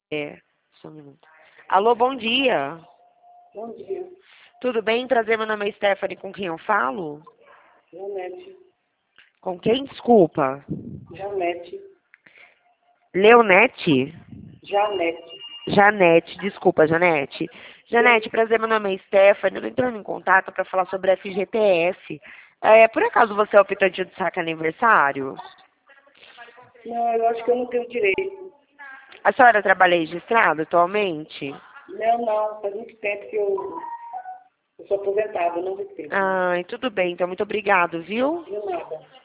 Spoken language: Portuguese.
É, só um minuto. Alô, bom dia. Bom dia, Tudo bem? Prazer, meu nome é Stephanie, com quem eu falo? Janete. Com quem? Desculpa. Janete. Leonete? Janete. Janete, desculpa, Janete. Sim. Janete, prazer, meu nome é Stephanie. Eu tô entrando em contato para falar sobre a FGTS. Por acaso você é optante de saque aniversário? Não, eu acho que eu não tenho direito. A senhora trabalha registrada atualmente? Não, faz muito tempo que eu sou aposentada, não recebo. Ai, tudo bem, então muito obrigado, viu? De nada.